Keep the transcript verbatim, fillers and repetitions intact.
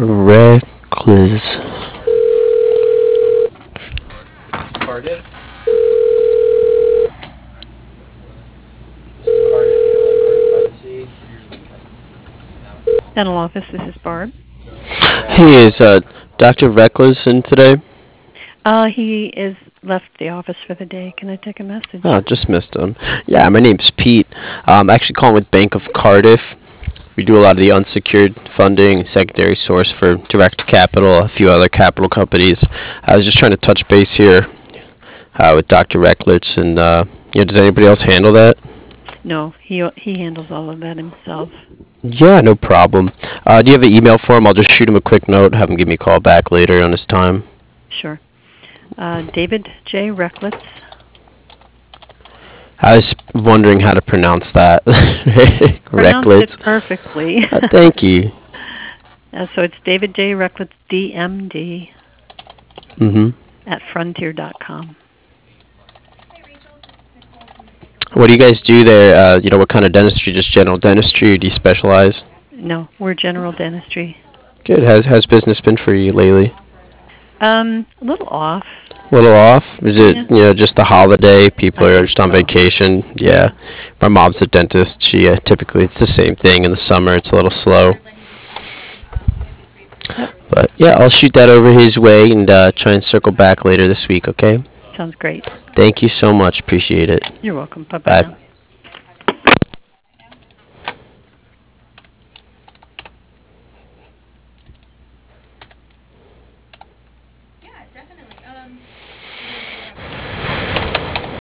Reckless. Cardiff? Dental office, this is Barb. Hey, is uh, Doctor Reckless in today? Uh, he is left the office for the day. Can I take a message? Oh, just missed him. Yeah, my name's Pete. I'm actually calling with Bank of Cardiff. We do a lot of the unsecured funding, secondary source for direct capital, a few other capital companies. I was just trying to touch base here uh, with Doctor Reckless, and uh, you know, does anybody else handle that? No, he he handles all of that himself. Yeah, no problem. Uh, do you have an email for him? I'll just shoot him a quick note, have him give me a call back later on his time. Sure. Uh, David J. Reckless. I was wondering how to pronounce that. Pronounced Reckless. it perfectly. Uh, thank you. uh, so it's David J. Reckless, D M D, Mm-hmm. at frontier dot com. What do you guys do there? Uh, you know, what kind of dentistry? Just general dentistry, or do you specialize? No, we're general dentistry. Good. How's, how's business been for you lately? Um, a little off. A little off? Is it, Yeah. you know, just the holiday? People I are think just on so. vacation? Yeah. My mom's a dentist. She uh, typically, it's the same thing. In the summer, it's a little slow. Yep. But, yeah, I'll shoot that over his way and uh, try and circle back later this week, okay? Sounds great. Thank you so much. Appreciate it. You're welcome. Bye-bye Bye. now.